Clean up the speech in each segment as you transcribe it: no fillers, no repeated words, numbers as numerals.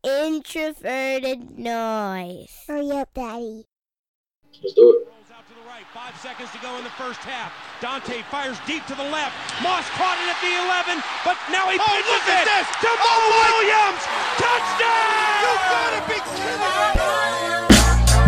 introverted noise. Hurry up, Daddy. Let's do it. Rolls out to the right. 5 seconds to go in the first half. Dante fires deep to the left. Moss caught it at the 11, but now he pitches it to Mo Williams. Touchdown! You gotta be kidding me!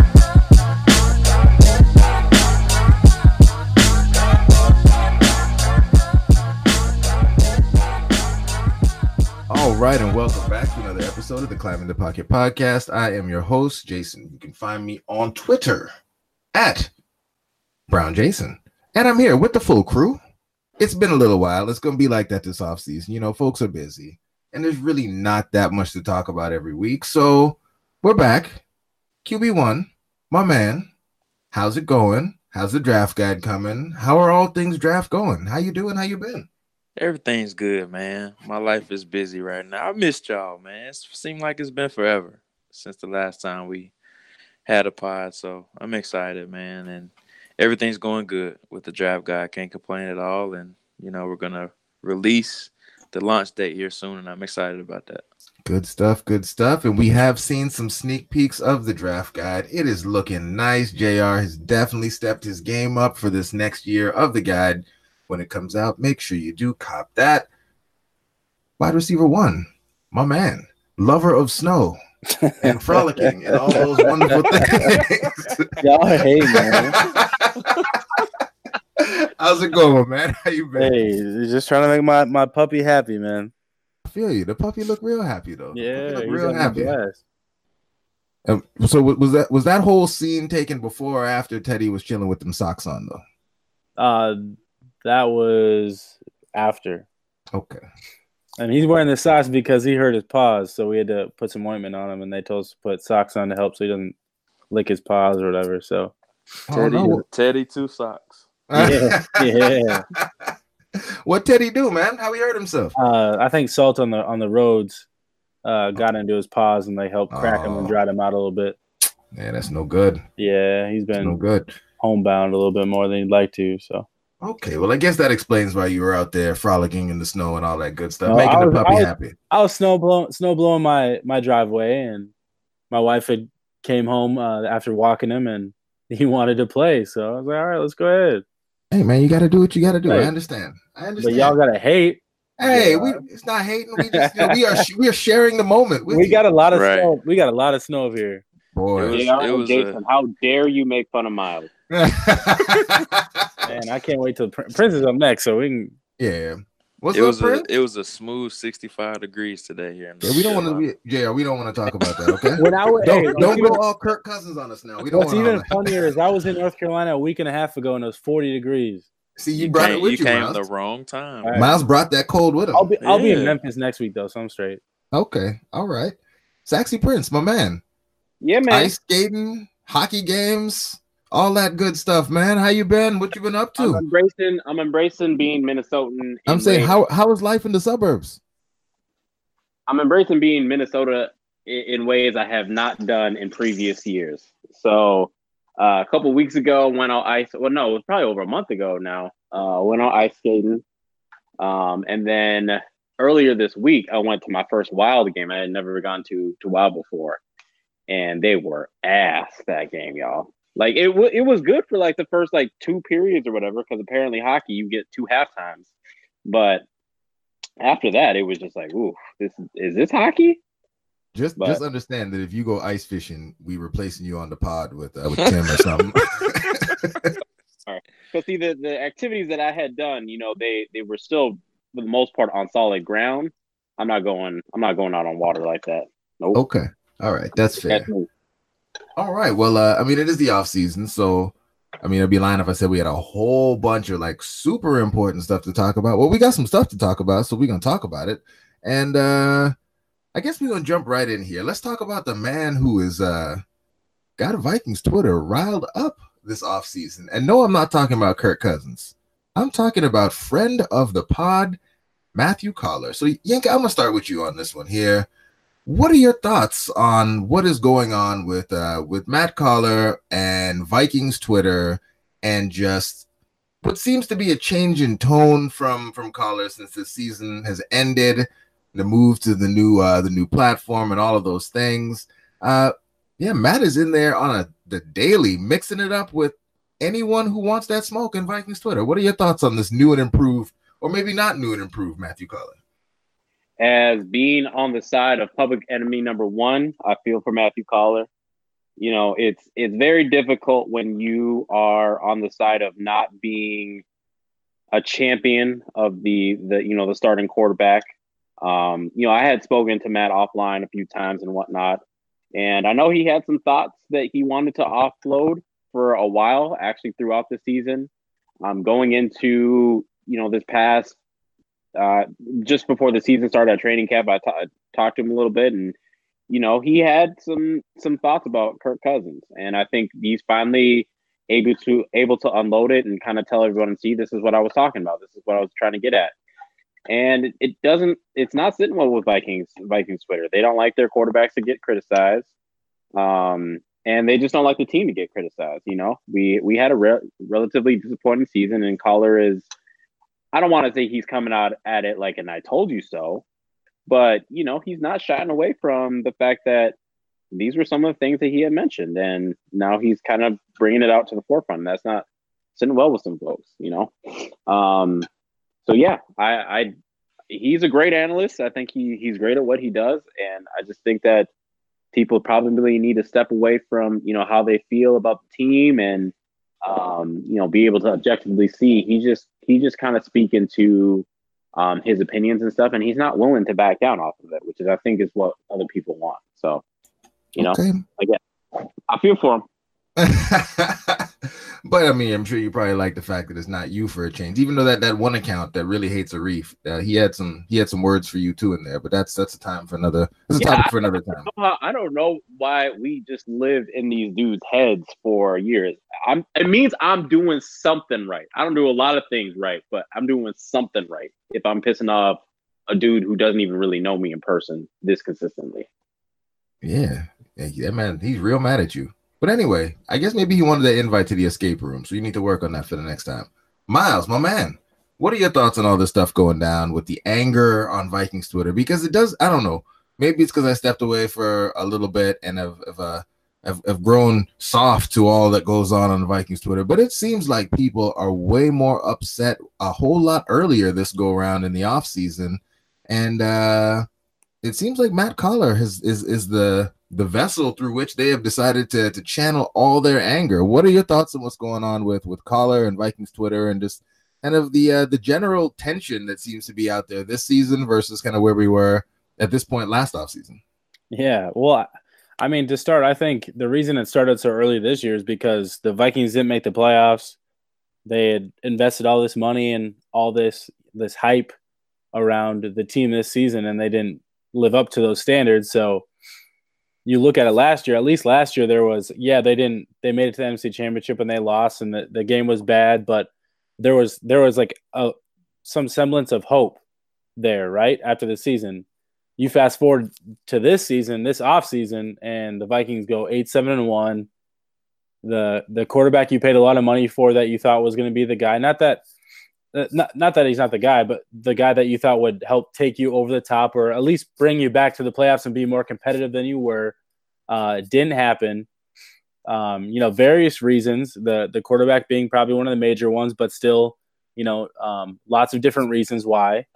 All right, and welcome back to another episode of the Climbing the Pocket podcast. I am your host, Jason. You can find me on Twitter at BrownJason. And I'm here with the full crew. It's been a little while. It's going to be like that this offseason. You know, folks are busy, and there's really not that much to talk about every week. So we're back. QB1, my man, how's it going? How's the draft guide coming? How are all things draft going? How you doing? How you been? Everything's good, man. My life is busy right now. I missed y'all, man. It seemed like it's been forever since the last time we had a pod, so I'm excited, man. And everything's going good with the draft guide. Can't complain at all. And, you know, we're going to release the launch date here soon, and I'm excited about that. Good stuff, good stuff. And we have seen some sneak peeks of the draft guide. It is looking nice. JR has definitely stepped his game up for this next year of the guide. When it comes out, make sure you do cop that. Wide receiver 1, my man, lover of snow and frolicking and all those wonderful things. Y'all hate, man. How's it going, man? How you been? Hey, just trying to make my puppy happy, man. I feel you. The puppy look real happy though. Yeah, he's real happy. So was that whole scene taken before or after Teddy was chilling with them socks on though? That was after. Okay. And he's wearing the socks because he hurt his paws, so we had to put some ointment on him, and they told us to put socks on to help so he doesn't lick his paws or whatever. So Teddy 2 socks. Yeah. What Teddy do, man? How he hurt himself? I think salt on the roads got into his paws, and they helped crack him and dried him out a little bit. Yeah, that's no good. Yeah, he's been no good. Homebound a little bit more than he'd like to. So. Okay, well, I guess that explains why you were out there frolicking in the snow and all that good stuff, making the puppy happy. I was snow blowing my driveway, and my wife had came home after walking him, and he wanted to play. So I was like, all right, let's go ahead. Hey, man, you got to do what you got to do. Right. I understand. But y'all got to hate. Hey, it's not hating. We just we are sharing the moment. We got a lot of snow. We got a lot of snow over here. Boy, Jason, how dare you make fun of Miles? Man, I can't wait till Prince is up next, so we can. Yeah, it was a smooth 65 degrees today here. We don't want to be JR. We don't want to talk about that. Okay. Don't go all Kirk Cousins on us now. What's even funnier is I was in North Carolina a week and a half ago, and it was 40 degrees. See, you brought it with you. You came Miles. the wrong time. Right. Miles brought that cold with him. I'll be in Memphis next week though, so I'm straight. Okay, all right. Saxy Prince, my man. Yeah, man. Ice skating, hockey games, all that good stuff, man. How you been? What you been up to? I'm embracing being Minnesotan. I'm saying, how is life in the suburbs? I'm embracing being Minnesota in ways I have not done in previous years. So a couple of weeks ago, went on ice. Well, no, it was probably over a month ago now. Went on ice skating. And then earlier this week, I went to my first Wild game. I had never gone to Wild before. And they were ass that game, y'all. Like it was good for like the first like 2 periods or whatever, because apparently hockey you get 2 halftimes, but after that it was just like, ooh, is this hockey? Just understand that if you go ice fishing, we replacing you on the pod with Tim or something. All right, because see the activities that I had done, you know, they were still for the most part on solid ground. I'm not going out on water like that. Nope. Okay. All right, that's fair. All right, well, I mean, it is the off season, so I mean, it'd be lying if I said we had a whole bunch of like super important stuff to talk about. Well, we got some stuff to talk about, so we're gonna talk about it, and I guess we're gonna jump right in here. Let's talk about the man who is got Vikings Twitter riled up this off season. And no, I'm not talking about Kirk Cousins. I'm talking about friend of the pod, Matthew Coller. So, Yanka, I'm gonna start with you on this one here. What are your thoughts on what is going on with Matt Coller and Vikings Twitter, and just what seems to be a change in tone from Coller since the season has ended? the move to the new platform and all of those things. Yeah, Matt is in there on the daily, mixing it up with anyone who wants that smoke in Vikings Twitter. What are your thoughts on this new and improved, or maybe not new and improved, Matthew Collar? As being on the side of public enemy number one, I feel for Matthew Collar. You know, it's very difficult when you are on the side of not being a champion of the starting quarterback. You know, I had spoken to Matt offline a few times and whatnot, and I know he had some thoughts that he wanted to offload for a while, actually throughout the season. Going into, you know, this past just before the season started at training camp, I talked to him a little bit, and you know, he had some thoughts about Kirk Cousins, and I think he's finally able to unload it and kind of tell everyone and see, this is what I was talking about. This is what I was trying to get at. And it's not sitting well with Vikings Twitter. They don't like their quarterbacks to get criticized. And they just don't like the team to get criticized. You know, we had a relatively disappointing season, and Collar is, I don't want to say he's coming out at it like an I told you so, but, you know, he's not shying away from the fact that these were some of the things that he had mentioned, and now he's kind of bringing it out to the forefront. And that's not sitting well with some folks, you know? So yeah, he's a great analyst. I think he's great at what he does. And I just think that people probably need to step away from, you know, how they feel about the team and, you know, be able to objectively see. He just kind of speaking to his opinions and stuff, and he's not willing to back down off of it, which is, I think, is what other people want. So, you know, again, I feel for him. But I mean, I'm sure you probably like the fact that it's not you for a change, even though that one account that really hates Arif, he had some words for you too in there. But that's a time for another. That's a topic for another time. I don't know why we just lived in these dudes' heads for years. It means I'm doing something right. I don't do a lot of things right, but I'm doing something right if I'm pissing off a dude who doesn't even really know me in person this consistently. Yeah, that man, he's real mad at you. But anyway, I guess maybe he wanted an invite to the escape room, so you need to work on that for the next time. Miles, my man, what are your thoughts on all this stuff going down with the anger on Vikings Twitter? Because it does, I don't know, maybe it's because I stepped away for a little bit and have grown soft to all that goes on the Vikings Twitter, but it seems like people are way more upset a whole lot earlier this go around in the off season, and it seems like Matt Collar is the vessel through which they have decided to channel all their anger. What are your thoughts on what's going on with Collar and Vikings Twitter, and just kind of the general tension that seems to be out there this season versus kind of where we were at this point last offseason? Yeah, well, I mean, to start, I think the reason it started so early this year is because the Vikings didn't make the playoffs. They had invested all this money and all this hype around the team this season, and they didn't live up to those standards. So you look at it last year, at least last year, they made it to the NFC Championship and they lost, and the game was bad, but there was like some semblance of hope there, right? After the season. You fast forward to this season, this offseason, and the Vikings go 8-7-1. The quarterback you paid a lot of money for that you thought was going to be the guy, not that he's not the guy, but the guy that you thought would help take you over the top or at least bring you back to the playoffs and be more competitive than you were, didn't happen. You know, various reasons, the quarterback being probably one of the major ones, but still, you know, lots of different reasons why.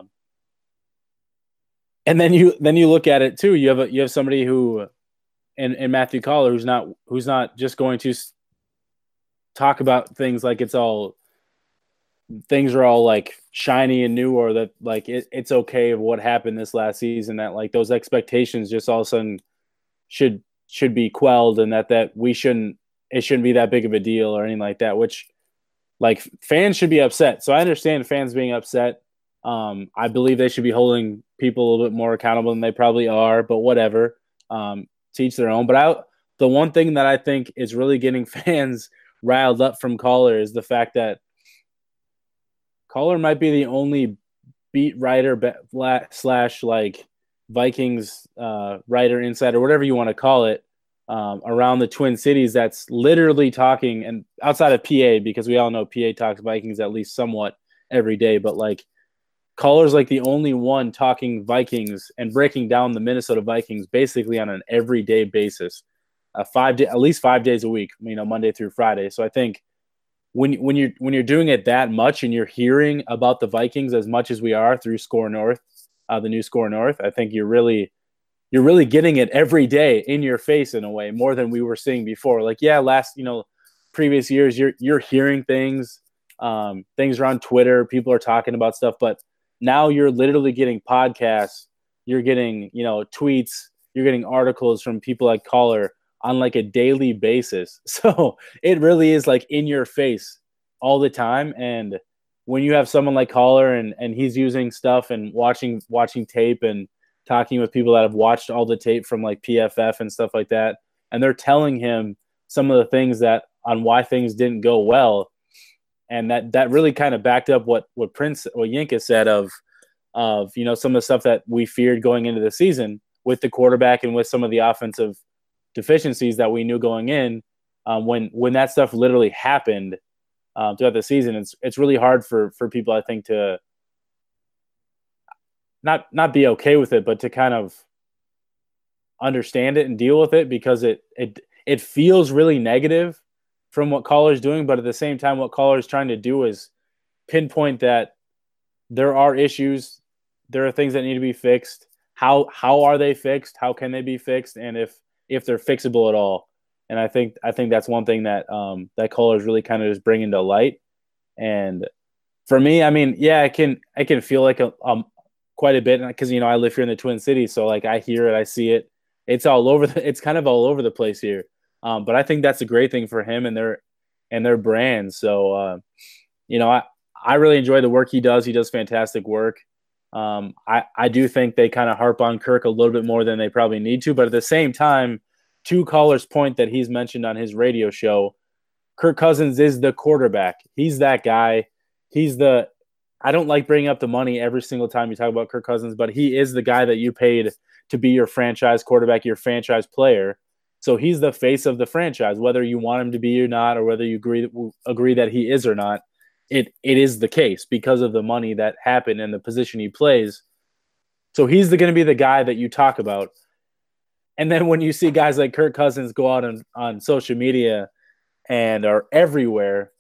And then you look at it too. You have somebody who, in Matthew Collar, who's not just going to talk about things like things are all like shiny and new, or that like it's okay of what happened this last season, that like those expectations just all of a sudden should be quelled, and that it shouldn't be that big of a deal or anything like that, which like fans should be upset. So I understand fans being upset. I believe they should be holding people a little bit more accountable than they probably are, but whatever, teach their own. But the one thing that I think is really getting fans riled up from Collar is the fact that Collar might be the only beat writer slash like Vikings writer, insider, whatever you want to call it, around the Twin Cities that's literally talking, and outside of PA, because we all know PA talks Vikings at least somewhat every day, but like Caller's like the only one talking Vikings and breaking down the Minnesota Vikings basically on an everyday basis, at least 5 days a week, Monday through Friday. So I think when you're doing it that much and you're hearing about the Vikings as much as we are through Score North, the new Score North, I think you're really getting it every day in your face in a way more than we were seeing before. Like, previous years you're hearing things are on Twitter, people are talking about stuff, but now you're literally getting podcasts, you're getting, tweets, you're getting articles from people like Caller on like a daily basis. So it really is like in your face all the time. And when you have someone like Caller and he's using stuff and watching tape and talking with people that have watched all the tape from like PFF and stuff like that, and they're telling him some of the things that on why things didn't go well. And that really kind of backed up what Yinka said of some of the stuff that we feared going into the season with the quarterback and with some of the offensive deficiencies that we knew going in. When that stuff literally happened throughout the season, it's really hard for people, I think, to not be okay with it, but to kind of understand it and deal with it, because it feels really negative from what Caller's doing, but at the same time, what Caller's trying to do is pinpoint that there are issues, there are things that need to be fixed. How are they fixed? How can they be fixed? And if they're fixable at all. And I think that's one thing that that Caller's really kind of just bringing to light. And for me, I mean, yeah, I can feel like quite a bit, because I live here in the Twin Cities, so like I hear it, I see it. It's kind of all over the place here. But I think that's a great thing for him and their brand. So, I really enjoy the work he does. He does fantastic work. I do think they kind of harp on Kirk a little bit more than they probably need to. But at the same time, to Caller's point that he's mentioned on his radio show, Kirk Cousins is the quarterback. He's that guy. I don't like bringing up the money every single time you talk about Kirk Cousins, but he is the guy that you paid to be your franchise quarterback, your franchise player. So he's the face of the franchise, whether you want him to be or not, or whether you agree that he is or not. It is the case because of the money that happened and the position he plays. So he's going to be the guy that you talk about. And then when you see guys like Kirk Cousins go out on social media and are everywhere,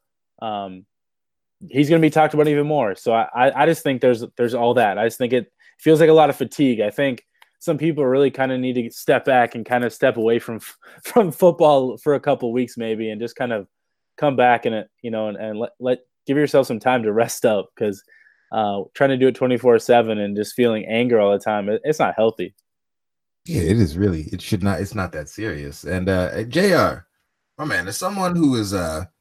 he's going to be talked about even more. So I just think there's all that. I just think it feels like a lot of fatigue. I think some people really kind of need to step back and kind of step away from football for a couple of weeks maybe, and just kind of come back and let give yourself some time to rest up, because trying to do it 24/7 and just feeling anger all the time, it's not healthy. Yeah, it is really. It should not. It's not that serious. And JR, my man, as someone who is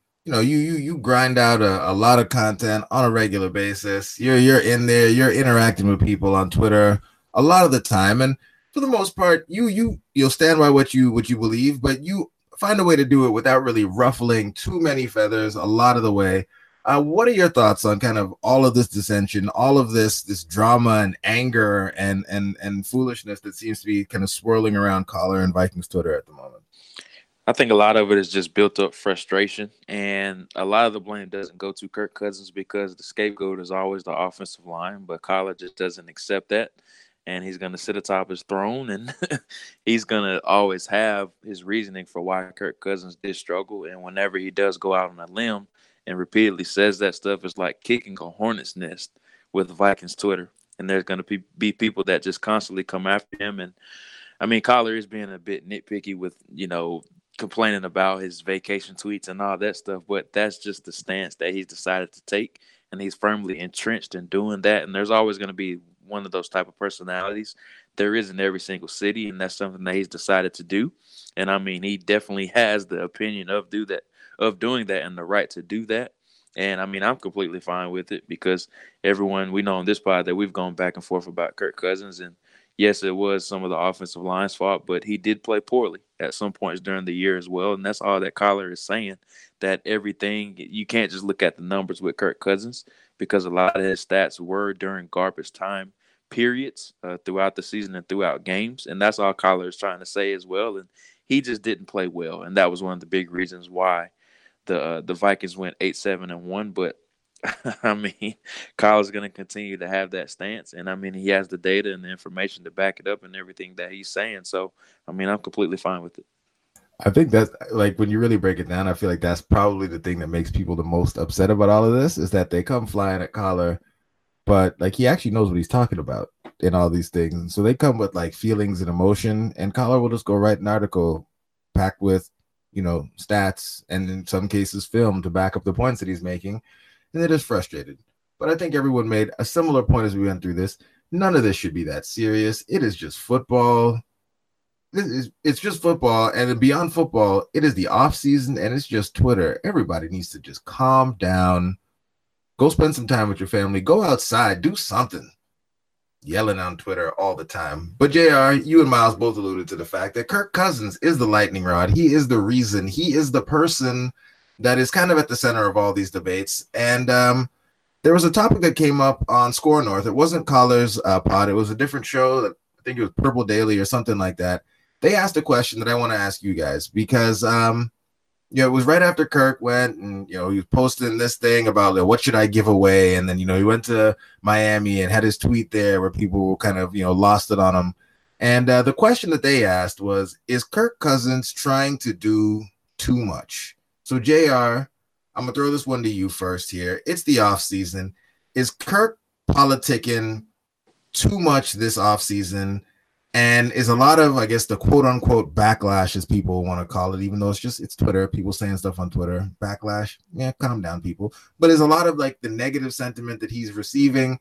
you grind out a lot of content on a regular basis. You're in there. You're interacting with people on Twitter a lot of the time, and for the most part, you'll stand by what you believe, but you find a way to do it without really ruffling too many feathers a lot of the way. What are your thoughts on kind of all of this dissension, all of this drama and anger and foolishness that seems to be kind of swirling around Caller and Vikings Twitter at the moment? I think a lot of it is just built up frustration, and a lot of the blame doesn't go to Kirk Cousins because the scapegoat is always the offensive line, but Caller just doesn't accept that. And he's going to sit atop his throne, and he's going to always have his reasoning for why Kirk Cousins did struggle. And whenever he does go out on a limb and repeatedly says that stuff, it's like kicking a hornet's nest with Vikings Twitter. And there's going to be people that just constantly come after him. And, I mean, Caller is being a bit nitpicky with, complaining about his vacation tweets and all that stuff, but that's just the stance that he's decided to take. And he's firmly entrenched in doing that. And there's always going to be one of those type of personalities. There is in every single city, and that's something that he's decided to do. And I mean, he definitely has the opinion of doing that and the right to do that. And I mean, I'm completely fine with it, because everyone we know on this pod that we've gone back and forth about Kirk Cousins, and yes, it was some of the offensive line's fault, but he did play poorly at some points during the year as well. And that's all that Caller is saying, that everything, you can't just look at the numbers with Kirk Cousins, because a lot of his stats were during garbage time periods throughout the season and throughout games. And that's all Caller is trying to say as well. And he just didn't play well. And that was one of the big reasons why the Vikings went 8-7-1. But I mean, Kyle's going to continue to have that stance. And I mean, he has the data and the information to back it up and everything that he's saying. So, I mean, I'm completely fine with it. I think that's like when you really break it down, I feel like that's probably the thing that makes people the most upset about all of this is that they come flying at Collar, but like he actually knows what he's talking about in all these things. And so they come with like feelings and emotion, and Collar will just go write an article packed with, you know, stats and in some cases film to back up the points that he's making. And they're just frustrated. But I think everyone made a similar point as we went through this. None of this should be that serious. It is just football. It's just football. And beyond football, it is the off season and it's just Twitter. Everybody needs to just calm down. Go spend some time with your family. Go outside. Do something. Yelling on Twitter all the time. But JR, you and Miles both alluded to the fact that Kirk Cousins is the lightning rod. He is the reason. He is the person that is kind of at the center of all these debates. And there was a topic that came up on Score North. It wasn't Collar's pod. It was a different show. I think it was Purple Daily or something like that. They asked a question that I want to ask you guys because, it was right after Kirk went and, he was posting this thing about what should I give away? And then, he went to Miami and had his tweet there where people kind of, lost it on him. And the question that they asked was, is Kirk Cousins trying to do too much? So, JR, I'm going to throw this one to you first here. It's the offseason. Is Kirk politicking too much this offseason? And is a lot of, I guess, the quote-unquote backlash, as people want to call it, even though it's Twitter, people saying stuff on Twitter, backlash, calm down, people. But is a lot of, the negative sentiment that he's receiving,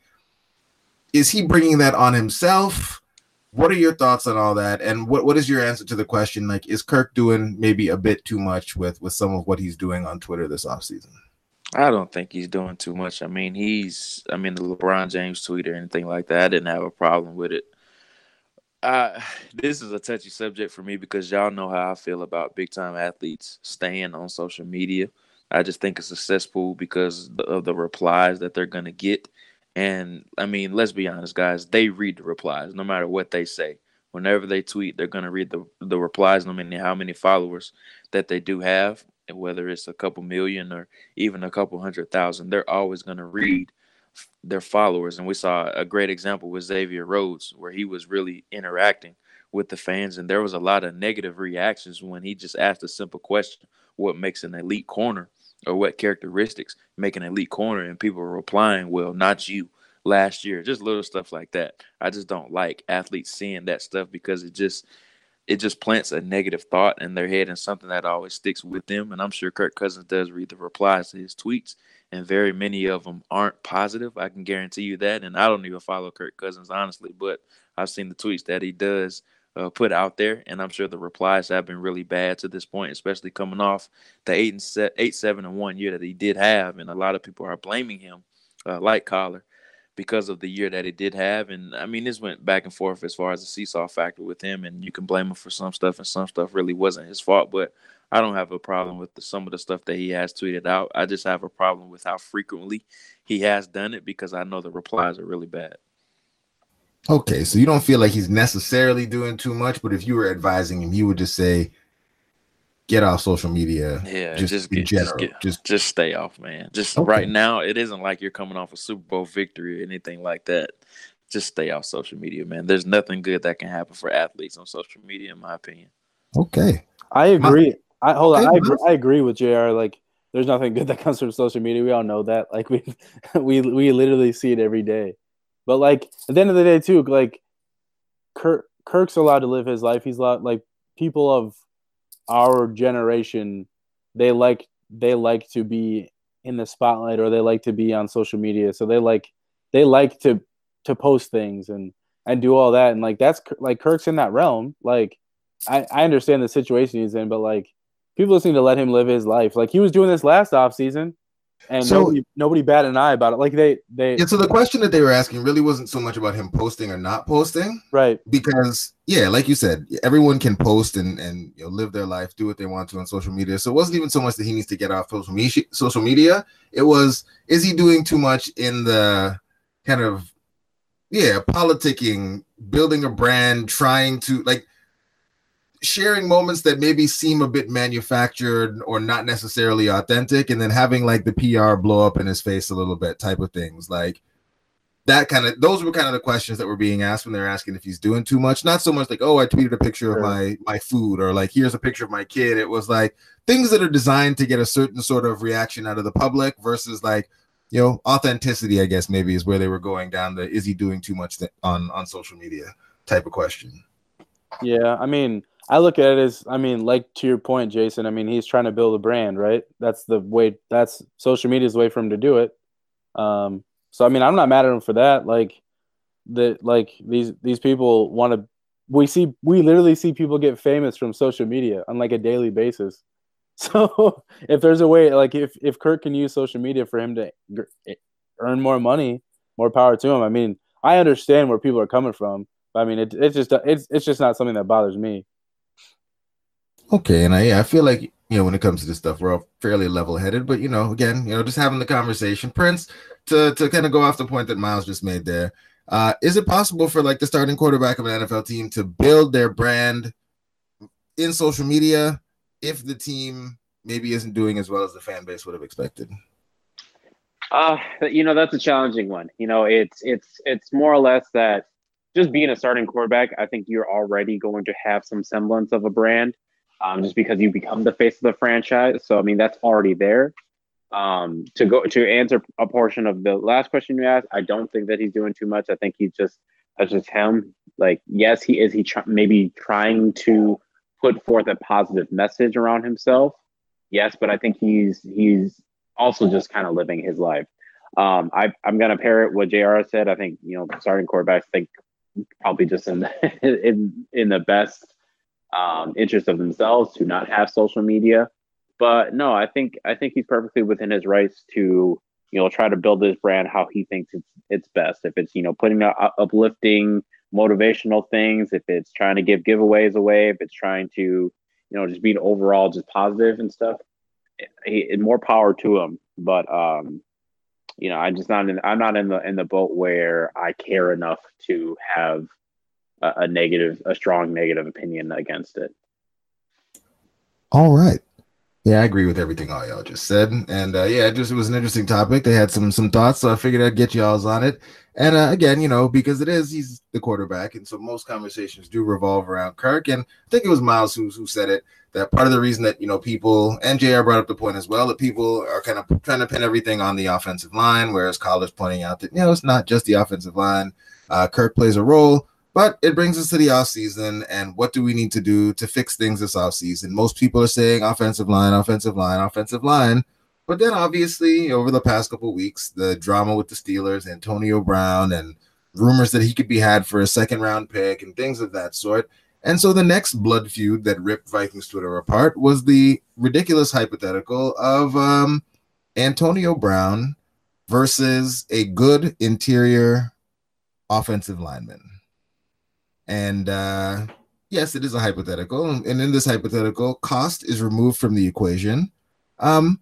is he bringing that on himself? What are your thoughts on all that? And what is your answer to the question, is Kirk doing maybe a bit too much with some of what he's doing on Twitter this offseason? I don't think he's doing too much. I mean, the LeBron James tweet or anything like that, I didn't have a problem with it. This is a touchy subject for me because y'all know how I feel about big-time athletes staying on social media. I just think it's a cesspool because of the replies that they're going to get. And, I mean, let's be honest, guys. They read the replies no matter what they say. Whenever they tweet, they're going to read the replies no matter how many followers that they do have. And whether it's a couple million or even a couple 100,000, they're always going to read their followers. And we saw a great example with Xavier Rhodes where he was really interacting with the fans. And there was a lot of negative reactions when he just asked a simple question, what makes an elite corner? Or what characteristics make an elite corner, and people are replying, well, not you last year, just little stuff like that. I just don't like athletes seeing that stuff because it just plants a negative thought in their head and something that always sticks with them. And I'm sure Kirk Cousins does read the replies to his tweets, and very many of them aren't positive. I can guarantee you that. And I don't even follow Kirk Cousins, honestly, but I've seen the tweets that he does put out there, and I'm sure the replies have been really bad to this point, especially coming off the 8-7-1 year that he did have, and a lot of people are blaming him, like Collar, because of the year that he did have. And I mean, this went back and forth as far as the seesaw factor with him, and you can blame him for some stuff, and some stuff really wasn't his fault. But I don't have a problem with some of the stuff that he has tweeted out. I just have a problem with how frequently he has done it because I know the replies are really bad. Okay, so you don't feel like he's necessarily doing too much, but if you were advising him, you would just say, get off social media. Yeah, just stay off, man. Just okay. Right now, it isn't like you're coming off a Super Bowl victory or anything like that. Just stay off social media, man. There's nothing good that can happen for athletes on social media, in my opinion. Okay. I agree. I agree with JR. There's nothing good that comes from social media. We all know that. We literally see it every day. But at the end of the day, too, Kirk's allowed to live his life. He's allowed, people of our generation, they like to be in the spotlight, or they like to be on social media. So they like to post things and do all that. And that's Kirk's in that realm. I understand the situation he's in, but people just need to let him live his life. He was doing this last offseason. And nobody batted an eye about it. So the question that they were asking really wasn't so much about him posting or not posting, right? Because like you said, everyone can post and live their life, do what they want to on social media. So it wasn't even so much that he needs to get off social media. It was, is he doing too much in the kind of politicking, building a brand, trying to sharing moments that maybe seem a bit manufactured or not necessarily authentic, and then having like the PR blow up in his face a little bit type of things. Like that kind of, those were kind of the questions that were being asked when they were asking if he's doing too much. Not so much like, oh, I tweeted a picture of my food, or like, here's a picture of my kid. It was like things that are designed to get a certain sort of reaction out of the public versus like, you know, authenticity, I guess maybe is where they were going down the, is he doing too much on social media type of question. Yeah, I mean, I look at it as, I mean, like to your point, Jason, I mean, he's trying to build a brand, right? That's the way, that's social media's way for him to do it. So, I mean, I'm not mad at him for that. Like these people want to, we literally see people get famous from social media on like a daily basis. So if there's a way, like if Kirk can use social media for him to earn more money, more power to him. I mean, I understand where people are coming from. But I mean, it's just not something that bothers me. Okay, and I feel like, you know, when it comes to this stuff, we're all fairly level-headed. But, you know, again, you know, just having the conversation. Prince, to kind of go off the point that Miles just made there, is it possible for like the starting quarterback of an NFL team to build their brand in social media if the team maybe isn't doing as well as the fan base would have expected? You know, that's a challenging one. You know, it's more or less that just being a starting quarterback, I think you're already going to have some semblance of a brand, just because you become the face of the franchise. So, I mean, that's already there. To answer a portion of the last question you asked, I don't think that he's doing too much. I think that's just him. Like, yes, he is. Maybe trying to put forth a positive message around himself. Yes, but I think he's also just kind of living his life. I'm gonna parrot what JR said. I think, you know, starting quarterbacks think probably just in the best interest of themselves to not have social media. But no, I think he's perfectly within his rights to, you know, try to build his brand how he thinks it's best. If it's, you know, putting out uplifting, motivational things, if it's trying to give giveaways away, if it's trying to, you know, just being overall just positive and stuff, more power to him. But you know, I'm not in the boat where I care enough to have a strong negative opinion against it. All right. Yeah, I agree with everything all y'all just said. And yeah, it was an interesting topic. They had some thoughts, so I figured I'd get y'all's on it. And again, you know, because he's the quarterback, and so most conversations do revolve around Kirk. And I think it was Miles who said it, that part of the reason that, you know, people, and JR brought up the point as well, that people are kind of trying to pin everything on the offensive line, whereas Collar's pointing out that, you know, it's not just the offensive line. Kirk plays a role. But it brings us to the offseason, and what do we need to do to fix things this offseason? Most people are saying offensive line. But then obviously over the past couple of weeks, the drama with the Steelers, Antonio Brown, and rumors that he could be had for a second-round pick and things of that sort. And so the next blood feud that ripped Vikings Twitter apart was the ridiculous hypothetical of Antonio Brown versus a good interior offensive lineman. And yes, it is a hypothetical. And in this hypothetical, cost is removed from the equation. I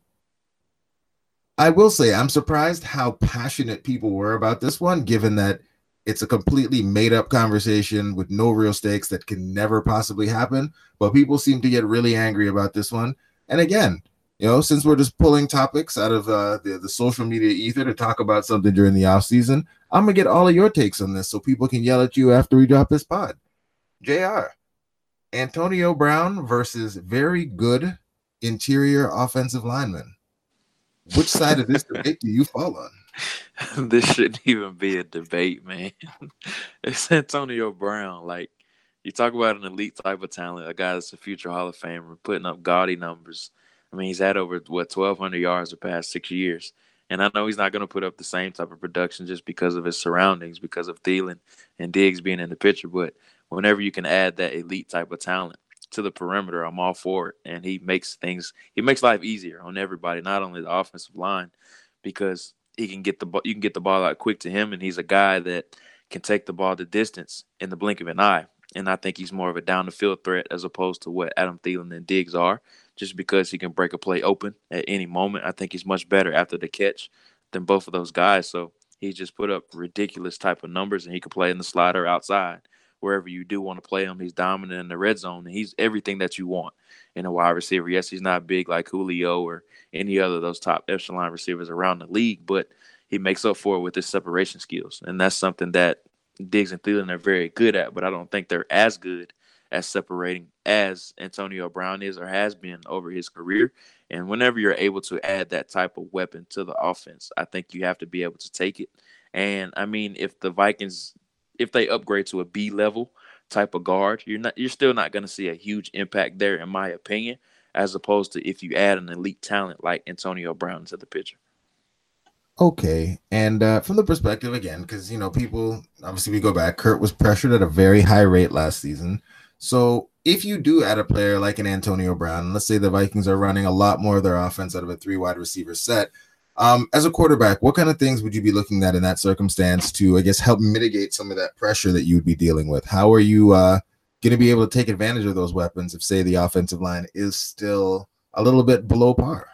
will say I'm surprised how passionate people were about this one, given that it's a completely made-up conversation with no real stakes that can never possibly happen. But people seem to get really angry about this one. And again, you know, since we're just pulling topics out of the social media ether to talk about something during the offseason, I'm going to get all of your takes on this so people can yell at you after we drop this pod. JR, Antonio Brown versus very good interior offensive lineman. Which side of this debate do you fall on? This shouldn't even be a debate, man. It's Antonio Brown. Like, you talk about an elite type of talent, a guy that's a future Hall of Famer, putting up gaudy numbers. I mean, he's had over, 1,200 yards the past 6 years. And I know he's not going to put up the same type of production just because of his surroundings, because of Thielen and Diggs being in the picture. But whenever you can add that elite type of talent to the perimeter, I'm all for it. And he makes life easier on everybody, not only the offensive line, because you can get the ball out quick to him, and he's a guy that can take the ball the distance in the blink of an eye. And I think he's more of a down-the-field threat as opposed to what Adam Thielen and Diggs are, just because he can break a play open at any moment. I think he's much better after the catch than both of those guys. So he just put up ridiculous type of numbers, and he could play in the slot or outside, wherever you do want to play him. He's dominant in the red zone, and he's everything that you want in a wide receiver. Yes, he's not big like Julio or any other of those top echelon receivers around the league, but he makes up for it with his separation skills, and that's something that Diggs and Thielen are very good at, but I don't think they're as good as separating as Antonio Brown is or has been over his career. And whenever you're able to add that type of weapon to the offense, I think you have to be able to take it. And I mean, if the Vikings, if they upgrade to a B level type of guard, you're still not going to see a huge impact there, in my opinion, as opposed to if you add an elite talent like Antonio Brown to the picture. Okay. And from the perspective, again, because, people, obviously we go back, Kurt was pressured at a very high rate last season. So if you do add a player like an Antonio Brown, let's say the Vikings are running a lot more of their offense out of a 3 wide receiver set, as a quarterback, what kind of things would you be looking at in that circumstance to, I guess, help mitigate some of that pressure that you would be dealing with? How are you going to be able to take advantage of those weapons if, say, the offensive line is still a little bit below par?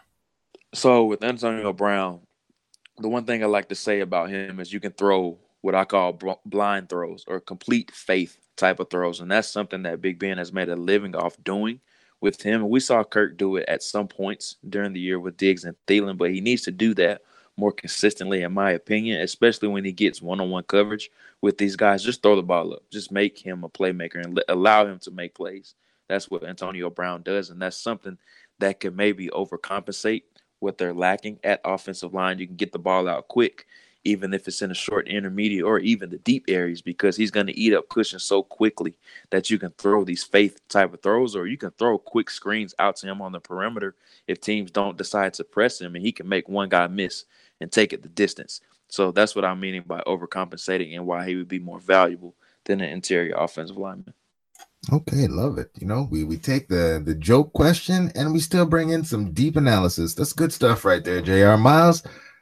So with Antonio Brown, the one thing I like to say about him is you can throw what I call blind throws or complete faith type of throws. And that's something that Big Ben has made a living off doing with him. And we saw Kirk do it at some points during the year with Diggs and Thielen, but he needs to do that more consistently, in my opinion, especially when he gets one-on-one coverage with these guys. Just throw the ball up. Just make him a playmaker and allow him to make plays. That's what Antonio Brown does, and that's something that could maybe overcompensate what they're lacking at offensive line. You can get the ball out quick, even if it's in a short intermediate or even the deep areas, because he's going to eat up cushion so quickly that you can throw these faith type of throws, or you can throw quick screens out to him on the perimeter if teams don't decide to press him, and he can make one guy miss and take it the distance. So that's what I'm meaning by overcompensating and why he would be more valuable than an interior offensive lineman. Okay, love it. We take the joke question and we still bring in some deep analysis. That's good stuff right there, JR. Miles,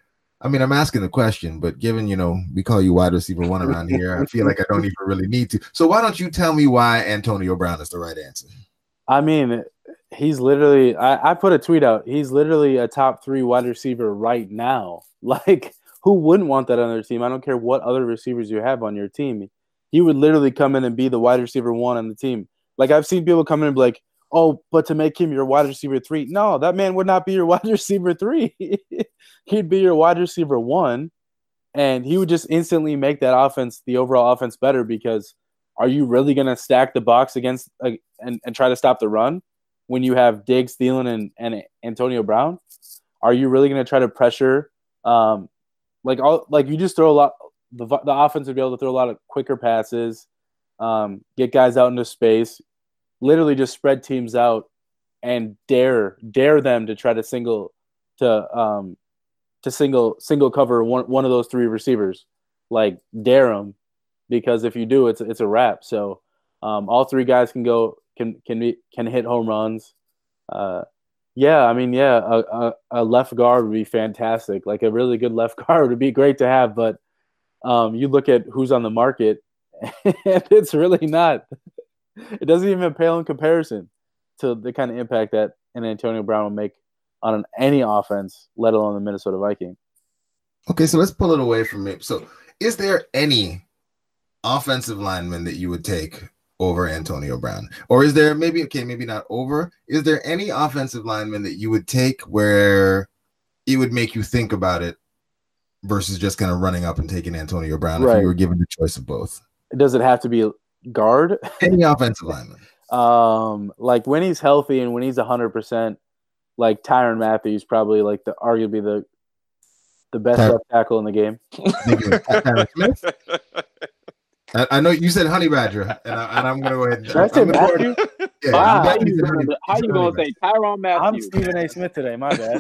I mean, I'm asking the question, but given, we call you wide receiver 1 around here, I feel like I don't even really need to. So why don't you tell me why Antonio Brown is the right answer? I mean, he's literally – I put a tweet out. He's literally a top 3 wide receiver right now. Like, who wouldn't want that on their team? I don't care what other receivers you have on your team. He would literally come in and be the wide receiver 1 on the team. Like, I've seen people come in and be like, oh, but to make him your wide receiver 3. No, that man would not be your wide receiver 3. He'd be your wide receiver 1, and he would just instantly make that offense, the overall offense, better, because are you really going to stack the box against and try to stop the run when you have Diggs, Thielen, and Antonio Brown? Are you really going to try to pressure you just throw a lot – the offense would be able to throw a lot of quicker passes, get guys out into space, literally just spread teams out and dare them to try to single cover one of those 3 receivers. Like, dare them, because if you do, it's a wrap. So all 3 guys can hit home runs. A left guard would be fantastic. Like, a really good left guard would be great to have, but you look at who's on the market, and it's really not. It doesn't even pale in comparison to the kind of impact that an Antonio Brown will make on any offense, let alone the Minnesota Vikings. Okay, so let's pull it away from me. So is there any offensive lineman that you would take over Antonio Brown? Or is there maybe not over, is there any offensive lineman that you would take where it would make you think about it versus just kind of running up and taking Antonio Brown if you were given the choice of both? Does it have to be guard? Any offensive lineman. Like, when he's healthy and when he's 100%, like Tyrann Mathieu, probably like arguably the best left tackle in the game. I know you said Honey Badger, and I'm going to go ahead. Did I say Matthew? How you going to say Tyrann Mathieu? I'm Stephen A. Smith today. My bad.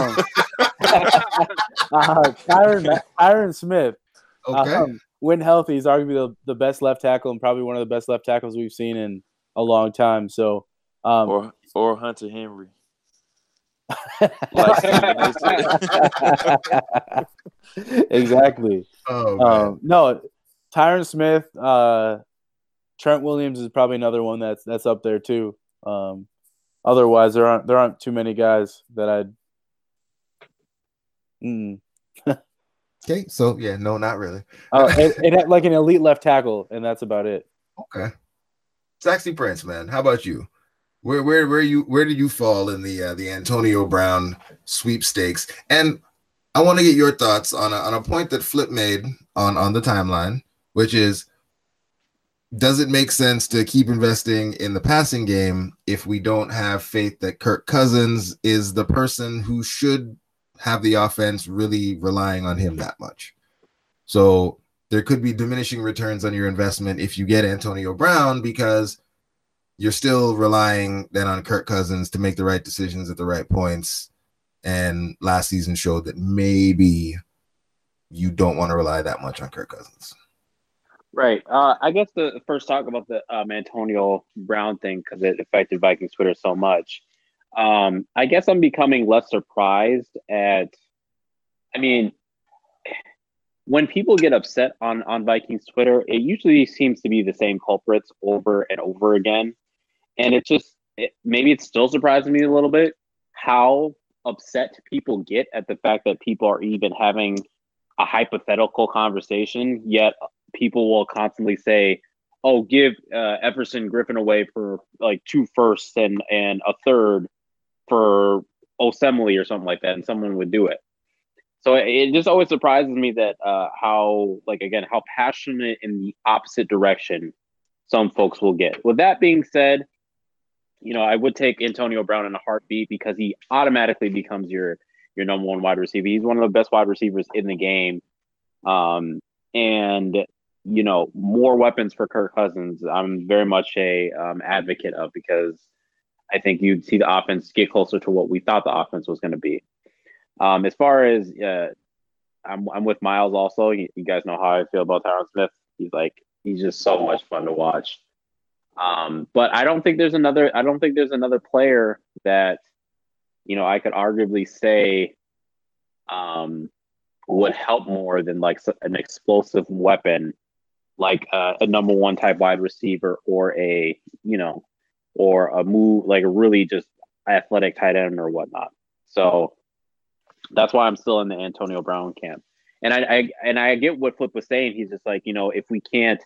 Tyron Smith. Okay. When healthy, he's arguably the best left tackle and probably one of the best left tackles we've seen in a long time. So, or Hunter Henry. Exactly. No, Tyron Smith, Trent Williams is probably another one that's up there too. Otherwise, there aren't too many guys that I'd. Okay, so yeah, no, not really. It had like an elite left tackle, and that's about it. Okay. Saxy Prince, man. How about you? Where did you fall in the Antonio Brown sweepstakes? And I want to get your thoughts on a point that Flip made on the timeline, which is, does it make sense to keep investing in the passing game if we don't have faith that Kirk Cousins is the person who should have the offense really relying on him that much? So there could be diminishing returns on your investment if you get Antonio Brown, because you're still relying then on Kirk Cousins to make the right decisions at the right points. And last season showed that maybe you don't want to rely that much on Kirk Cousins. Right. I guess the first talk about the Antonio Brown thing, because it affected Vikings Twitter so much. I guess I'm becoming less surprised when people get upset on Vikings Twitter, it usually seems to be the same culprits over and over again. And maybe it's still surprising me a little bit how upset people get at the fact that people are even having a hypothetical conversation, yet people will constantly say, oh, give Everson Griffin away for like 2 firsts and a third for Osemele or something like that, and someone would do it. So it just always surprises me that how passionate in the opposite direction some folks will get. With that being said, I would take Antonio Brown in a heartbeat because he automatically becomes your number one wide receiver. He's one of the best wide receivers in the game. And more weapons for Kirk Cousins, I'm very much a advocate of, because I think you'd see the offense get closer to what we thought the offense was going to be. As far as I'm with Miles also. You guys know how I feel about Tyron Smith. He's just so much fun to watch. But I don't think there's another player that I could arguably say would help more than like an explosive weapon, like a number one type wide receiver, or a move, like a really just athletic tight end or whatnot. So that's why I'm still in the Antonio Brown camp. And I get what Flip was saying. He's just like, if we can't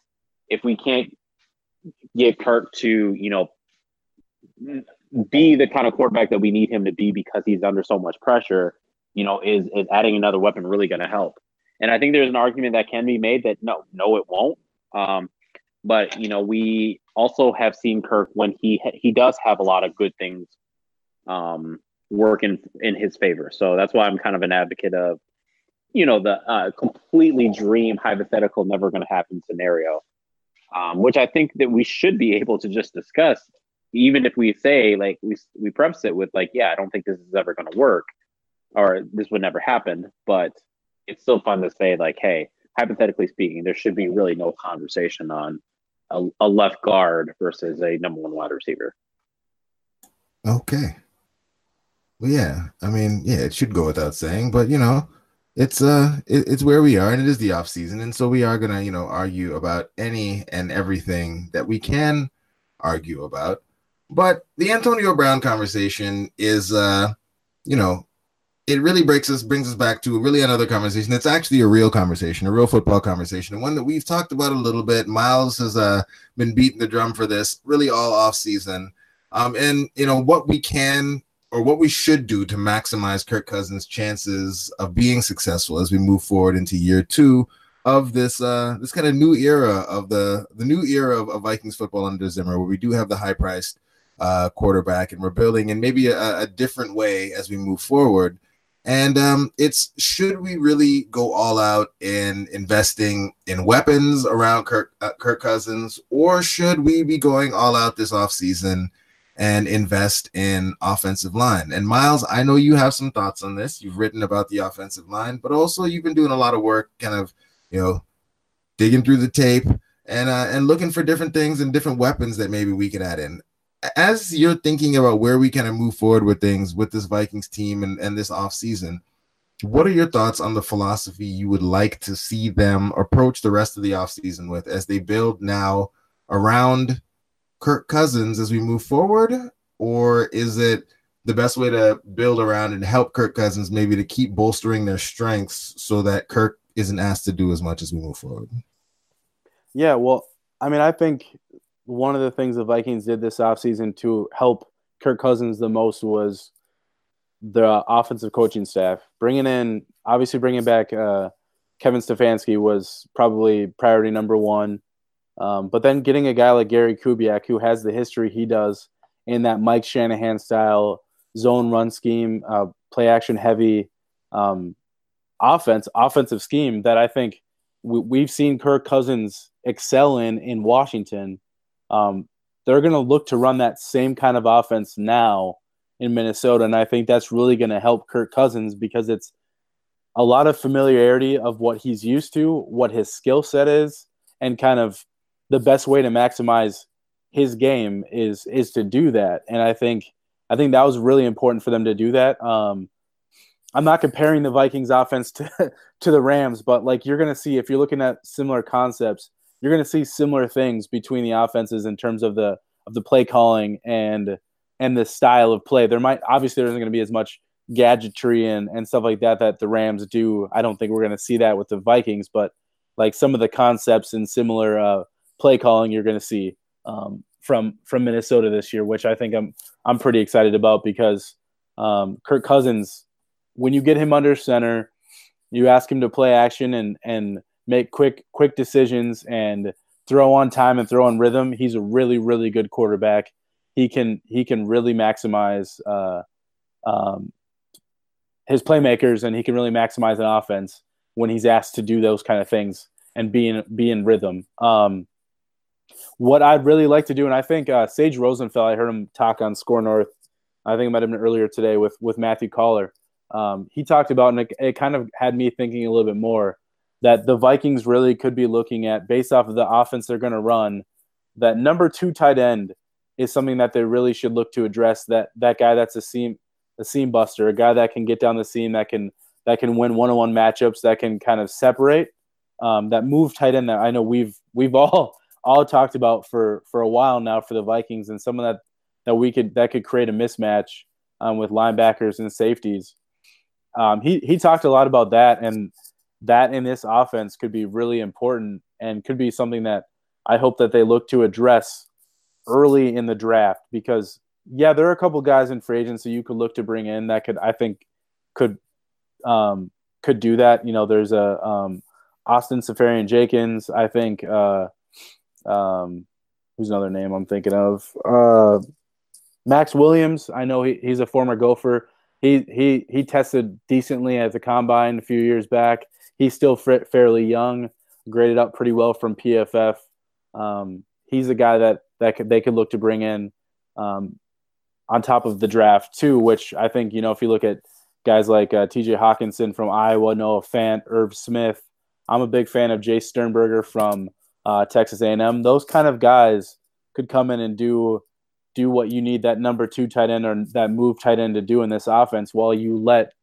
get Kirk to, be the kind of quarterback that we need him to be because he's under so much pressure, is adding another weapon really going to help? And I think there's an argument that can be made that no, it won't. But we also have seen Kirk when he does have a lot of good things work in his favor. So that's why I'm kind of an advocate of, the completely dream hypothetical, never going to happen scenario, which I think that we should be able to just discuss, even if we say, like, we preface it with like, yeah, I don't think this is ever going to work, or this would never happen. But it's still fun to say, like, hey, hypothetically speaking, there should be really no conversation on a left guard versus a number one wide receiver. Okay. Well, yeah, I mean, yeah, it should go without saying, but it's where we are, and it is the off season, and so we are gonna argue about any and everything that we can argue about. But the Antonio Brown conversation is it really brings us back to really another conversation. It's actually a real conversation, a real football conversation, and one that we've talked about a little bit. Miles has been beating the drum for this really all off season, and what we can or what we should do to maximize Kirk Cousins' chances of being successful as we move forward into year 2 of this kind of new era of the new era of Vikings football under Zimmer, where we do have the high-priced quarterback, and we're building in maybe a different way as we move forward. And it's, should we really go all out in investing in weapons around Kirk Cousins, or should we be going all out this offseason and invest in offensive line? And Miles, I know you have some thoughts on this. You've written about the offensive line, but also you've been doing a lot of work kind of, digging through the tape and looking for different things and different weapons that maybe we can add in. As you're thinking about where we kind of move forward with things with this Vikings team and this offseason, what are your thoughts on the philosophy you would like to see them approach the rest of the offseason with as they build now around Kirk Cousins as we move forward? Or is it the best way to build around and help Kirk Cousins maybe to keep bolstering their strengths so that Kirk isn't asked to do as much as we move forward? Yeah, well, I mean, I think one of the things the Vikings did this offseason to help Kirk Cousins the most was the offensive coaching staff. Bringing back Kevin Stefanski was probably priority number one. But then getting a guy like Gary Kubiak, who has the history he does in that Mike Shanahan style zone run scheme, play action heavy offensive scheme that I think we've seen Kirk Cousins excel in Washington. They're going to look to run that same kind of offense now in Minnesota, and I think that's really going to help Kirk Cousins because it's a lot of familiarity of what he's used to, what his skill set is, and kind of the best way to maximize his game is to do that. And I think that was really important for them to do that. I'm not comparing the Vikings offense to the Rams, but like you're going to see, if you're looking at similar concepts, you're going to see similar things between the offenses in terms of the play calling and the style of play. There's going to be as much gadgetry and stuff like that the Rams do. I don't think we're going to see that with the Vikings, but like some of the concepts and similar play calling you're going to see from Minnesota this year, which I think I'm pretty excited about because Kirk Cousins, when you get him under center, you ask him to play action and make quick decisions and throw on time and throw on rhythm. He's a really, really good quarterback. He can really maximize his playmakers, and he can really maximize an offense when he's asked to do those kind of things and be in rhythm. What I'd really like to do, and I think Sage Rosenfeld, I heard him talk on Score North, I think it might have been earlier today with Matthew Collar. He talked about, and it kind of had me thinking a little bit more, that the Vikings really could be looking at, based off of the offense they're going to run, that number 2 tight end is something that they really should look to address. That guy that's a seam buster, a guy that can get down the seam, that can win one-on-one matchups, that can kind of separate. That move tight end that I know we've all talked about for a while now for the Vikings, and some of that could create a mismatch with linebackers and safeties. He talked a lot about that, and that in this offense could be really important and could be something that I hope that they look to address early in the draft, because there are a couple guys in free agency you could look to bring in that could do that. You know, there's a Austin Seferian-Jenkins, I think. Who's another name I'm thinking of? Max Williams. I know he's a former Gopher. He tested decently at the combine a few years back. He's still fairly young, graded up pretty well from PFF. He's a guy that they could look to bring in on top of the draft too, which I think, if you look at guys like TJ Hawkinson from Iowa, Noah Fant, Irv Smith, I'm a big fan of Jay Sternberger from Texas A&M. Those kind of guys could come in and do what you need that number 2 tight end or that move tight end to do in this offense, while you let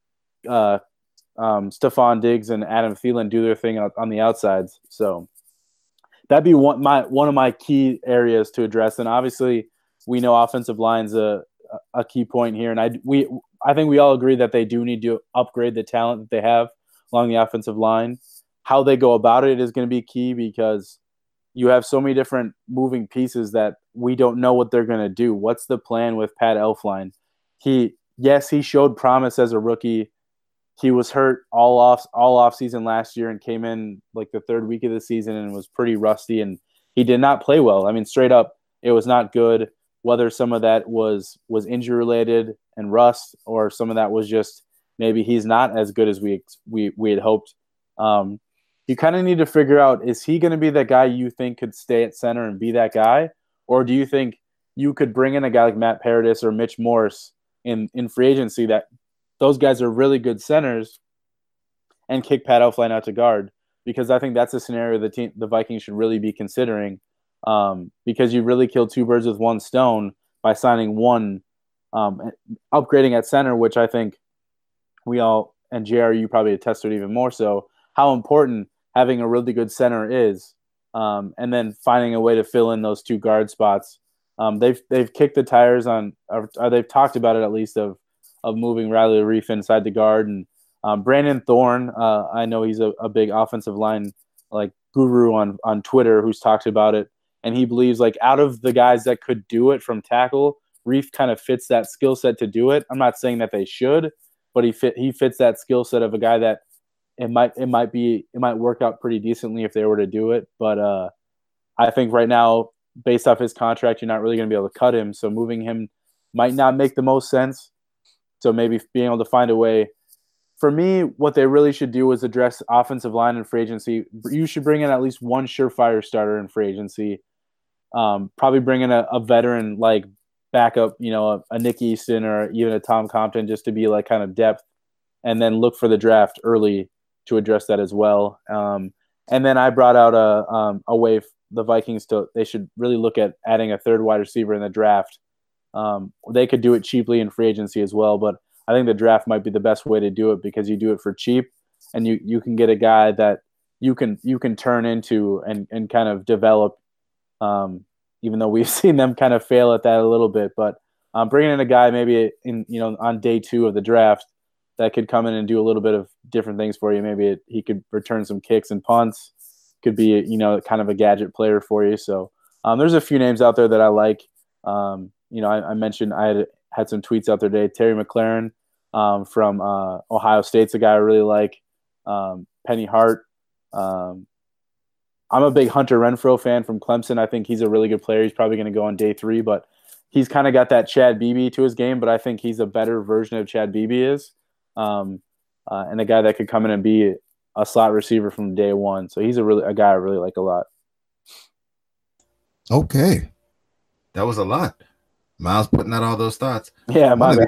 Stephon Diggs and Adam Thielen do their thing on the outsides. So that'd be one of my key areas to address. And obviously, we know offensive line's a key point here, and I think we all agree that they do need to upgrade the talent that they have along the offensive line. How they go about it is going to be key, because you have so many different moving pieces that we don't know what they're going to do. What's the plan with Pat Elflein? He showed promise as a rookie. He was hurt all off season last year and came in like the third week of the season and was pretty rusty, and he did not play well. I mean, straight up, it was not good. Whether some of that was injury related and rust, or some of that was just maybe he's not as good as we had hoped. You kind of need to figure out, is he going to be that guy you think could stay at center and be that guy? Or do you think you could bring in a guy like Matt Paradis or Mitch Morse in free agency, that those guys are really good centers, and kick Pat Elflein out to guard? Because I think that's a scenario the Vikings should really be considering, because you really killed 2 birds with 1 stone by signing one, upgrading at center, which I think we all, and JR, you probably attested even more so, how important having a really good center is, and then finding a way to fill in those 2 guard spots. They've kicked the tires on, or they've talked about it at least, of moving Riley Reef inside the guard, and Brandon Thorne. I know he's a big offensive line like guru on Twitter who's talked about it, And he believes, like, out of the guys that could do it from tackle, Reiff kind of fits that skill set to do it. I'm not saying that they should, but he fits that skill set of a guy that it might work out pretty decently if they were to do it. But I think right now, based off his contract, you're not really going to be able to cut him. So moving him might not make the most sense. So maybe being able to find a way. For me, what they really should do is address offensive line in free agency. You should bring in at least one surefire starter in free agency. Probably bring in a veteran like backup, a Nick Easton or even a Tom Compton, just to be like kind of depth, and then look for the draft early to address that as well. And then I brought out a way the Vikings they should really look at adding a third wide receiver in the draft. They could do it cheaply in free agency as well, but I think the draft might be the best way to do it because you do it for cheap, and you can get a guy that you can turn into and kind of develop. Even though we've seen them kind of fail at that a little bit, but bringing in a guy maybe on day 2 of the draft that could come in and do a little bit of different things for you. Maybe he could return some kicks and punts. Could be kind of a gadget player for you. So there's a few names out there that I like. I mentioned I had some tweets out there today. Terry McLaurin from Ohio State's a guy I really like. Penny Hart. I'm a big Hunter Renfrow fan from Clemson. I think he's a really good player. He's probably going to go on day 3, but he's kind of got that Chad Beebe to his game, but I think he's a better version of Chad Beebe is. And a guy that could come in and be a slot receiver from day 1. So he's a guy I really like a lot. Okay. That was a lot. Miles putting out all those thoughts. Yeah, I'm glad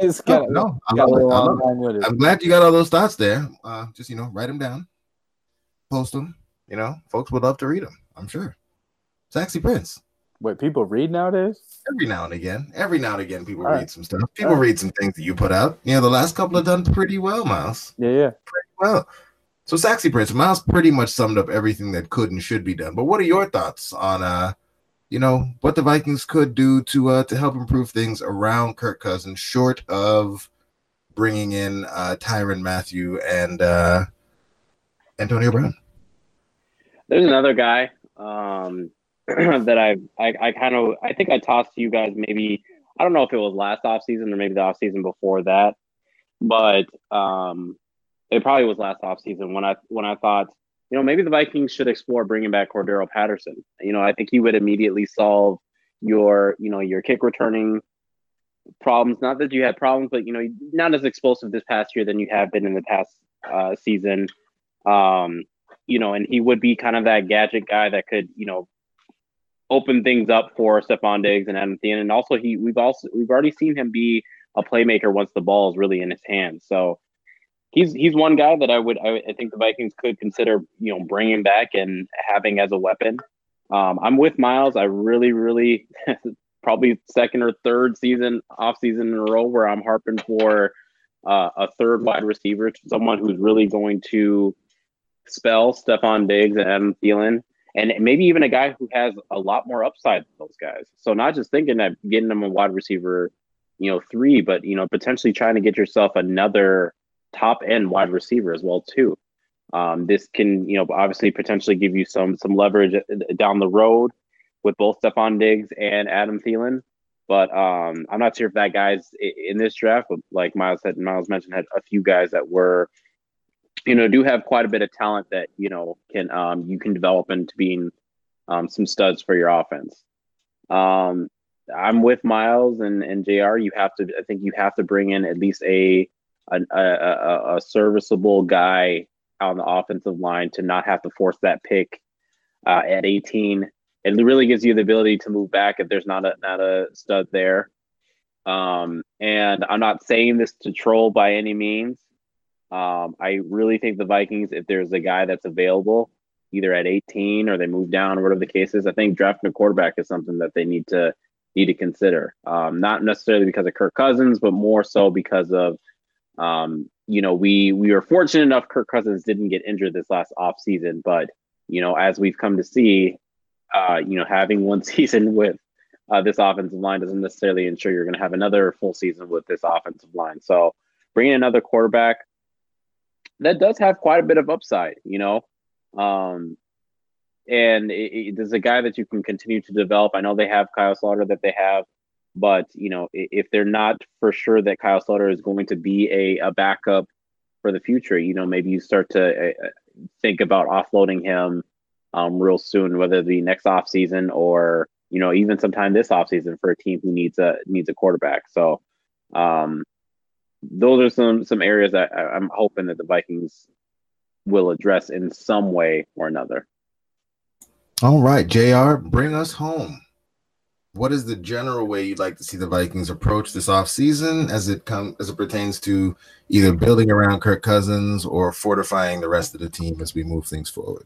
you got all those thoughts there. Just write them down, post them. Folks would love to read them, I'm sure. Sexy Prince. Wait, people read nowadays? Every now and again, people read some stuff. People read some things that you put out. The last couple have done pretty well, Miles. Yeah. Pretty well. So Sexy Prince, Miles pretty much summed up everything that could and should be done. But what are your thoughts on what the Vikings could do to help improve things around Kirk Cousins, short of bringing in Tyrann Mathieu and Antonio Brown? There's another guy that I think I tossed to you guys maybe, I don't know if it was last offseason or maybe the offseason before that, but it probably was last offseason when I thought, maybe the Vikings should explore bringing back Cordero Patterson. I think he would immediately solve your kick returning problems. Not that you had problems, but not as explosive this past year than you have been in the past season. And he would be kind of that gadget guy that could, open things up for Stephon Diggs and Adam Thielen. And also we've already seen him be a playmaker once the ball is really in his hands. So he's one guy that I think the Vikings could consider, bringing back and having as a weapon. I'm with Miles. I really, really probably second or third off season in a row where I'm harping for a third wide receiver, someone who's really going to spell Stephon Diggs and Adam Thielen, and maybe even a guy who has a lot more upside than those guys. So not just thinking that getting them a wide receiver, 3, but potentially trying to get yourself another top end wide receiver as well too. This can obviously potentially give you some leverage down the road with both Stephon Diggs and Adam Thielen. But I'm not sure if that guy's in this draft. But like Miles mentioned, had a few guys that were, do have quite a bit of talent that can you can develop into being some studs for your offense. I'm with Miles and JR. I think you have to bring in at least a serviceable guy on the offensive line to not have to force that pick at 18. It really gives you the ability to move back if there's not a stud there. And I'm not saying this to troll by any means. I really think the Vikings, if there's a guy that's available, either at 18 or they move down or whatever the case is, I think drafting a quarterback is something that they need to consider. Not necessarily because of Kirk Cousins, but more so because of we were fortunate enough Kirk Cousins didn't get injured this last offseason, but as we've come to see, having one season with this offensive line doesn't necessarily ensure you're going to have another full season with this offensive line. So bringing another quarterback that does have quite a bit of upside, and there's a guy that you can continue to develop. I know they have Kyle Slaughter that they have, but if they're not for sure that Kyle Slaughter is going to be a backup for the future, maybe you start to think about offloading him real soon, whether it be next offseason or even sometime this offseason for a team who needs a quarterback. So those are some areas that I'm hoping that the Vikings will address in some way or another. All right, JR, bring us home. What is the general way you'd like to see the Vikings approach this offseason as it pertains to either building around Kirk Cousins or fortifying the rest of the team as we move things forward?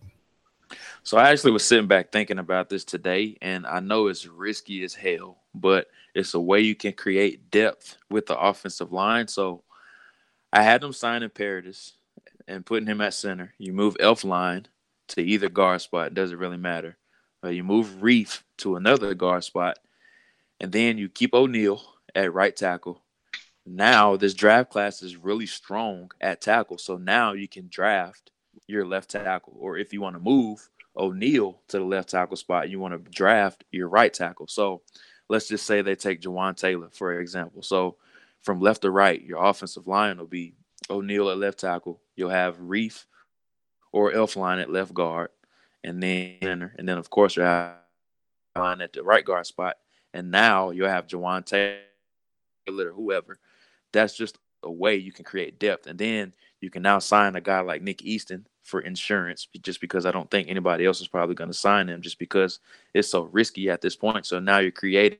So I actually was sitting back thinking about this today, and I know it's risky as hell, but it's a way you can create depth with the offensive line. So I had them signing Paradis and putting him at center. You move Elflein to either guard spot. It doesn't really matter. You move Reef to another guard spot, and then you keep O'Neal at right tackle. Now this draft class is really strong at tackle, so now you can draft your left tackle. Or if you want to move O'Neal to the left tackle spot, you want to draft your right tackle. So let's just say they take Jawan Taylor, for example. So from left to right, your offensive line will be O'Neal at left tackle. You'll have Reef or Elflein at left guard, and then of course you'll have line at the right guard spot. And now you'll have Jawan Taylor or whoever. That's just a way you can create depth. And then you can now sign a guy like Nick Easton for insurance, just because I don't think anybody else is probably going to sign him just because it's so risky at this point. So now you're creating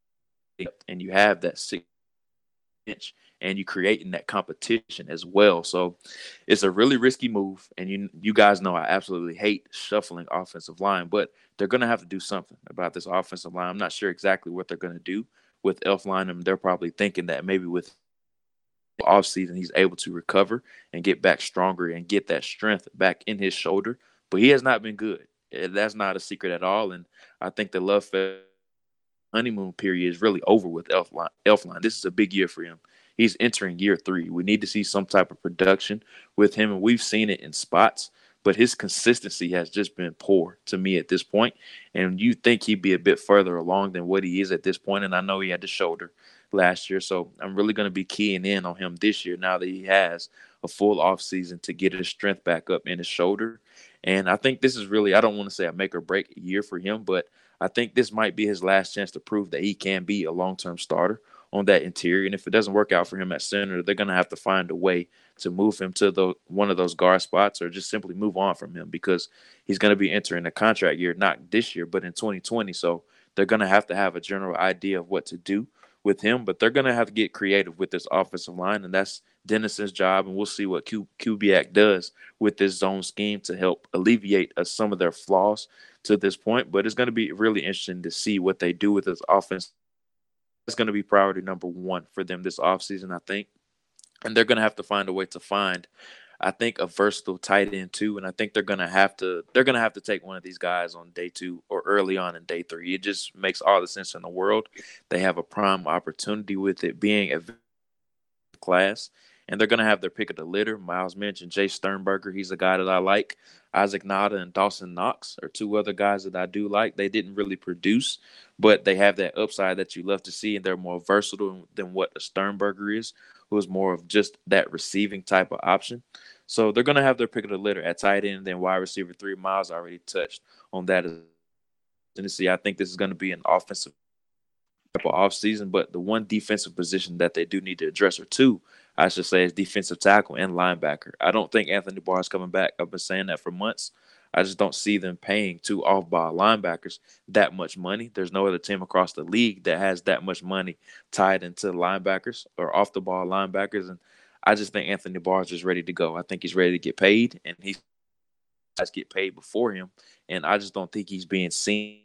and you have that 6 inch and you're creating that competition as well. So it's a really risky move. And you guys know I absolutely hate shuffling offensive line, but they're going to have to do something about this offensive line. I'm not sure exactly what they're going to do with Elflein. And they're probably thinking that maybe with offseason he's able to recover and get back stronger and get that strength back in his shoulder. But he has not been good. That's not a secret at all. And I think the Love honeymoon period is really over with Elflein. This is a big year for him. He's entering year 3. We need to see some type of production with him, and we've seen it in spots, but his consistency has just been poor to me at this point. And you think he'd be a bit further along than what he is at this point, and I know he had the shoulder last year, so I'm really going to be keying in on him this year now that he has a full offseason to get his strength back up in his shoulder. And I think this is really, I don't want to say a make or break year for him, but I think this might be his last chance to prove that he can be a long-term starter on that interior. And if it doesn't work out for him at center, they're going to have to find a way to move him to one of those guard spots or just simply move on from him, because he's going to be entering a contract year, not this year, but in 2020. So they're going to have a general idea of what to do with him, but they're going to have to get creative with this offensive line, and that's Dennison's job, and we'll see what Kubiak does with this zone scheme to help alleviate some of their flaws to this point. But it's going to be really interesting to see what they do with this offense. It's going to be priority number 1 for them this offseason, I think. And they're going to have to find a way to find, I think, a versatile tight end too. And I think they're going to have to take one of these guys on day 2 or early on in day 3. It just makes all the sense in the world. They have a prime opportunity with it being a class. And they're going to have their pick of the litter. Miles mentioned Jay Sternberger. He's a guy that I like. Isaac Nada and Dawson Knox are 2 other guys that I do like. They didn't really produce, but they have that upside that you love to see, and they're more versatile than what a Sternberger is, who is more of just that receiving type of option. So they're going to have their pick of the litter at tight end. Then wide receiver 3, Miles already touched on that. Tennessee, I think this is going to be an offensive type of offseason, but the one defensive position that they do need to address, or 2, I should say, is defensive tackle and linebacker. I don't think Anthony Barr is coming back. I've been saying that for months. I just don't see them paying 2 off-ball linebackers that much money. There's no other team across the league that has that much money tied into linebackers or off-the-ball linebackers. And I just think Anthony Barr is just ready to go. I think he's ready to get paid, and he has to get paid before him. And I just don't think he's being seen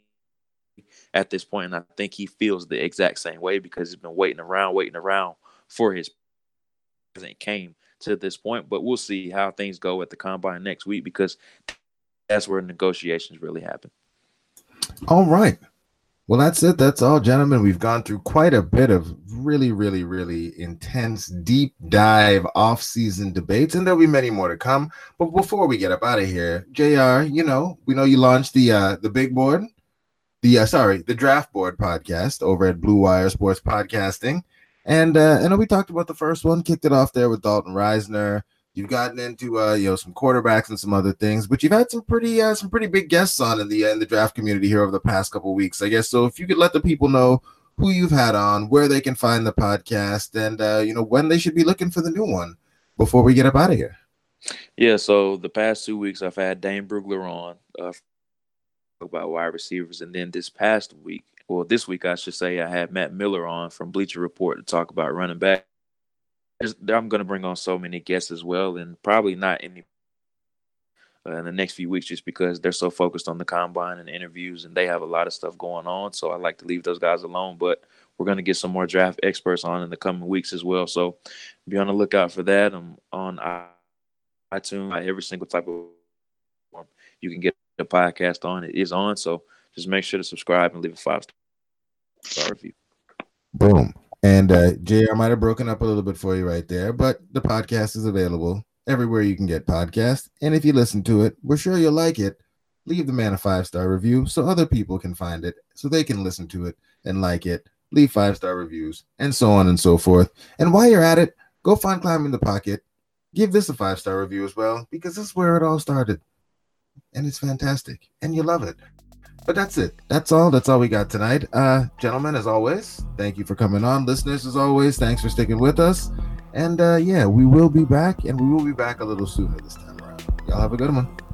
at this point. And I think he feels the exact same way because he's been waiting around for his came to this point. But we'll see how things go at the combine next week, because that's where negotiations really happen. All right. Well, that's it. That's all, gentlemen. We've gone through quite a bit of really, really, really intense, deep dive off-season debates, and there'll be many more to come. But before we get up out of here, JR, we know you launched the big board, the draft board podcast over at Blue Wire Sports Podcasting, and I know we talked about the first one, kicked it off there with Dalton Reisner. You've gotten into some quarterbacks and some other things, but you've had some pretty big guests on in the draft community here over the past couple of weeks, I guess. So if you could let the people know who you've had on, where they can find the podcast, and when they should be looking for the new one before we get up out of here. Yeah, so the past 2 weeks I've had Dane Brugler on about wide receivers, and then this week I should say, I had Matt Miller on from Bleacher Report to talk about running back. I'm going to bring on so many guests as well, and probably not any in the next few weeks, just because they're so focused on the combine and interviews, and they have a lot of stuff going on. So I like to leave those guys alone, but we're going to get some more draft experts on in the coming weeks as well. So be on the lookout for that. I'm on iTunes, every single type of platform you can get the podcast on. It is on. So just make sure to subscribe and leave a 5-star review. Boom. And JR might have broken up a little bit for you right there, but the podcast is available everywhere you can get podcasts. And if you listen to it, we're sure you'll like it. Leave the man a 5-star review so other people can find it, so they can listen to it and like it. Leave 5-star reviews, and so on and so forth. And while you're at it, go find Climb in the Pocket. Give this a 5-star review as well, because this is where it all started. And it's fantastic, and you love it. But that's it. That's all we got tonight. Gentlemen, as always, thank you for coming on. Listeners, as always, thanks for sticking with us. And we will be back, and we will be back a little sooner this time around. Y'all have a good one.